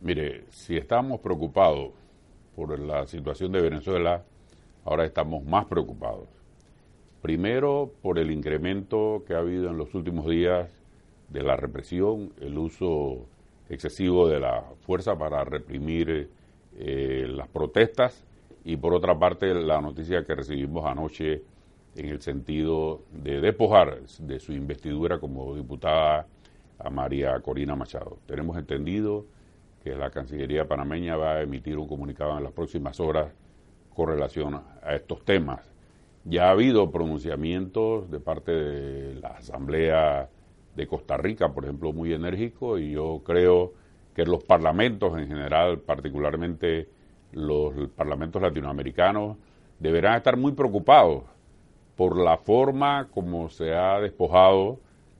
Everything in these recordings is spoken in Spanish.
Mire, si estamos preocupados por la situación de Venezuela, ahora estamos más preocupados. Primero, por el incremento que ha habido en los últimos días de la represión, el uso excesivo de la fuerza para reprimir las protestas, y por otra parte la noticia que recibimos anoche en el sentido de despojar de su investidura como diputada a María Corina Machado. Tenemos entendido que la Cancillería panameña va a emitir un comunicado en las próximas horas con relación a estos temas. Ya ha habido pronunciamientos de parte de la Asamblea de Costa Rica, por ejemplo, muy enérgicos, y yo creo que los parlamentos en general, particularmente los parlamentos latinoamericanos, deberán estar muy preocupados por la forma como se ha despojado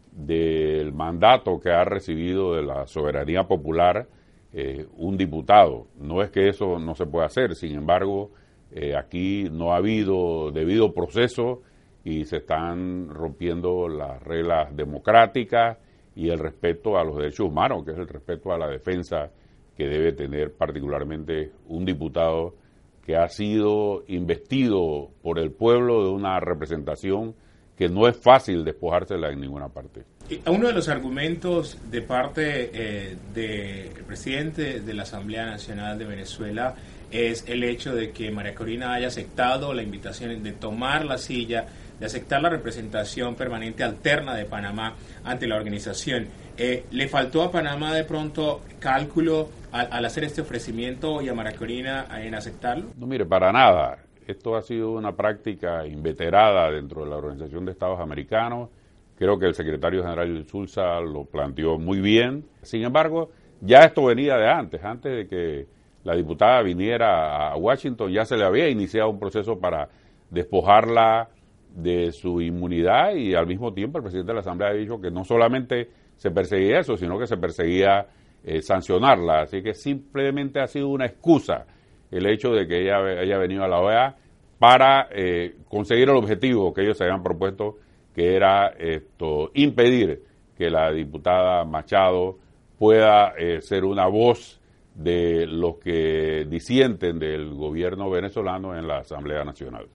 del mandato que ha recibido de la soberanía popular un diputado. No es que eso no se pueda hacer, sin embargo, aquí no ha habido debido proceso y se están rompiendo las reglas democráticas y el respeto a los derechos humanos, que es el respeto a la defensa que debe tener particularmente un diputado que ha sido investido por el pueblo de una representación que no es fácil despojársela en ninguna parte. Uno de los argumentos de parte del presidente de la Asamblea Nacional de Venezuela es el hecho de que María Corina haya aceptado la invitación de tomar la silla, de aceptar la representación permanente alterna de Panamá ante la organización. ¿Le faltó a Panamá de pronto cálculo al hacer este ofrecimiento y a María Corina en aceptarlo? No, mire, para nada. Esto ha sido una práctica inveterada dentro de la Organización de Estados Americanos. Creo que el secretario general Insulza lo planteó muy bien. Sin embargo, ya esto venía de antes de que la diputada viniera a Washington, ya se le había iniciado un proceso para despojarla de su inmunidad, y al mismo tiempo el presidente de la Asamblea ha dicho que no solamente se perseguía eso, sino que se perseguía sancionarla. Así que simplemente ha sido una excusa el hecho de que ella haya venido a la OEA para conseguir el objetivo que ellos se habían propuesto, que era impedir que la diputada Machado pueda ser una voz de los que disienten del gobierno venezolano en la Asamblea Nacional.